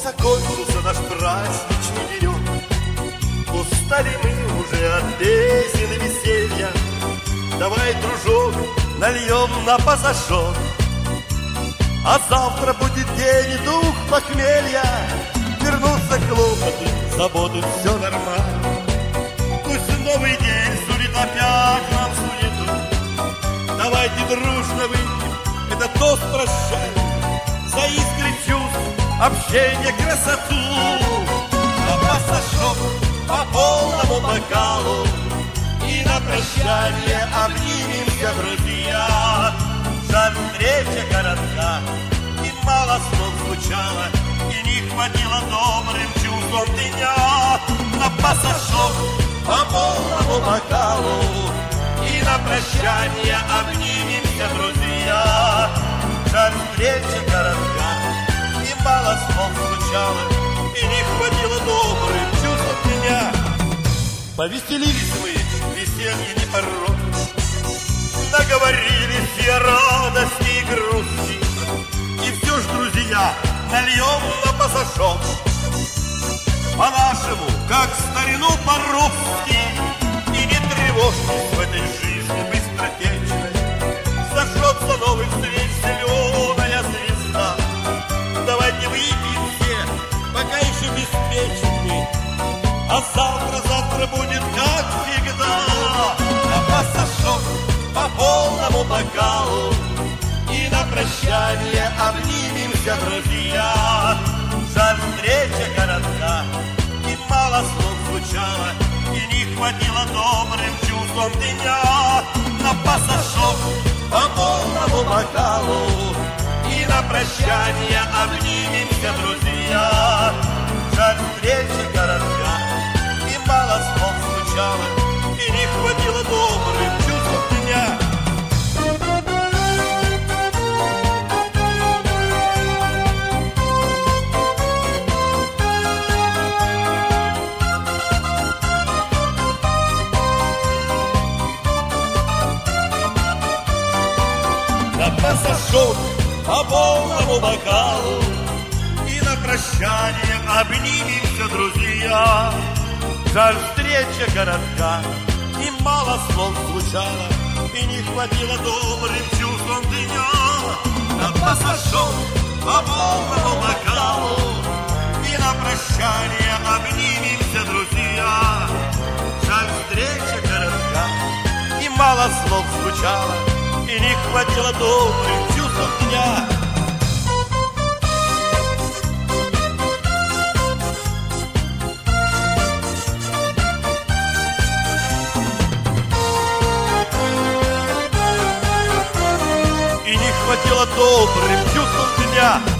закончился наш праздничный денек. Устали мы уже от песен и веселья. Давай, дружок, нальем на пасашок. А завтра будет день и дух похмелья. Вернутся хлопоты, заботы, все нормально. Пусть новый день сулит опять нам суету. Давайте дружно выпьем этот тост прощальный за искры чувств, общение, красоту. На пасашок по полному бокалу и на прощание обнимемся, друзья. Жаль, встреча коротка, и мало слов звучало, и не хватило добрым чувством дня. На пасашок по полному бокалу и на прощание обнимемся, друзья. Жаль, встреча коротка, и мало слов звучало, и не хватило добрым чувством меня. Повеселились мы, веселье не порог, наговорили все радости и грусти. И все ж, друзья, нальем на пасашок по-нашему, как старину по-русски. И не тревожьтесь в этой жизни быстротечной, зажжется новый свет, зеленая звезда. Давайте выпьем все, пока еще беспечны, а завтра будет как всегда. На пасашок по полному бокалу и на прощание обнимемся, друзья. Жаль, встреча коротка, и мало слов звучало, и не хватило добрым чувством дня. На пасашок по полному бокалу и на прощание обнимемся, друзья. Жаль, встреча коротка, и мало слов звучало, и не хватило добрым чувством дня. На пасашок по полному бокалу и на прощание обнимемся, друзья. Жаль, встреча коротка, и мало слов звучало, и не хватило добрым чувством дня. На пасашок по полному бокалу и на прощание обнимемся, друзья. Жаль, встреча коротка, и мало слов звучало, и не хватило добрым чувством дня. И не хватило добрым чувством дня.